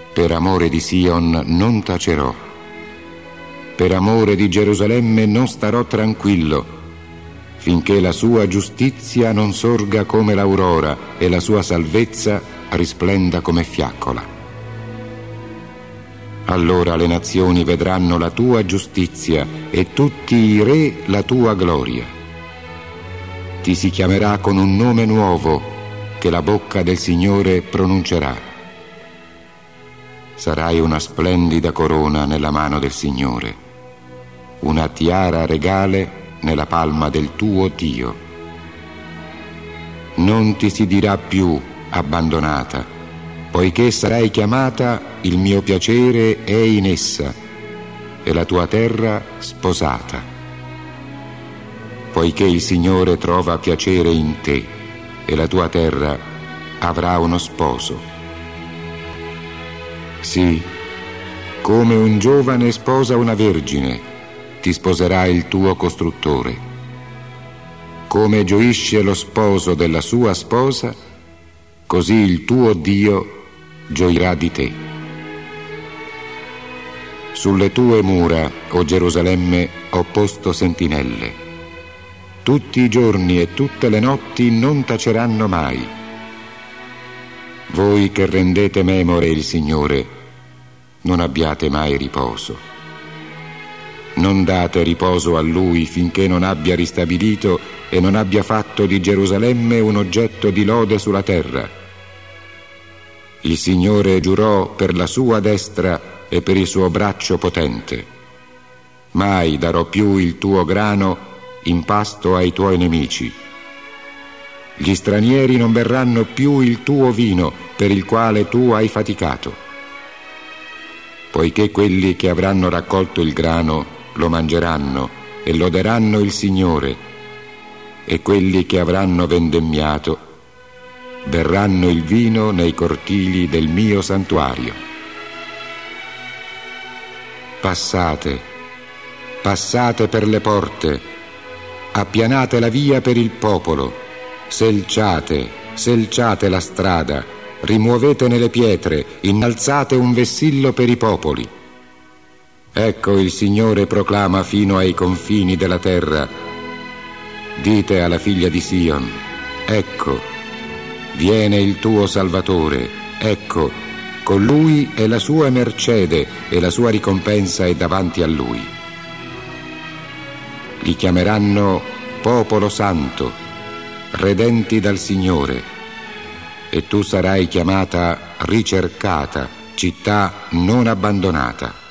Per amore di Sion non tacerò, per amore di Gerusalemme non starò tranquillo, finché la sua giustizia non sorga come l'aurora e la sua salvezza risplenda come fiaccola. Allora le nazioni vedranno la tua giustizia e tutti i re la tua gloria. Ti si chiamerà con un nome nuovo che la bocca del Signore pronuncerà. Sarai una splendida corona nella mano del Signore, una tiara regale nella palma del tuo Dio. Non ti si dirà più abbandonata, poiché sarai chiamata il mio piacere è in essa e la tua terra sposata. Poiché il Signore trova piacere in te e la tua terra avrà uno sposo. Sì, come un giovane sposa una vergine, ti sposerà il tuo costruttore. Come gioisce lo sposo della sua sposa, così il tuo Dio gioirà di te. Sulle tue mura, o Gerusalemme, ho posto sentinelle. Tutti i giorni e tutte le notti non taceranno mai. Voi che rendete memore il Signore, non abbiate mai riposo. Non date riposo a Lui finché non abbia ristabilito e non abbia fatto di Gerusalemme un oggetto di lode sulla terra. Il Signore giurò per la sua destra e per il suo braccio potente: mai darò più il tuo grano in pasto ai tuoi nemici. Gli stranieri non berranno più il tuo vino per il quale tu hai faticato. Poiché quelli che avranno raccolto il grano lo mangeranno e loderanno il Signore, e quelli che avranno vendemmiato berranno il vino nei cortili del mio santuario. Passate, passate per le porte, appianate la via per il popolo, selciate, selciate la strada, rimuovetene le pietre, innalzate un vessillo per i popoli. Ecco il Signore proclama fino ai confini della terra. Dite alla figlia di Sion: ecco, viene il tuo Salvatore, ecco, con lui è la sua mercede e la sua ricompensa è davanti a lui. Li chiameranno popolo santo, redenti dal Signore, e tu sarai chiamata ricercata, città non abbandonata.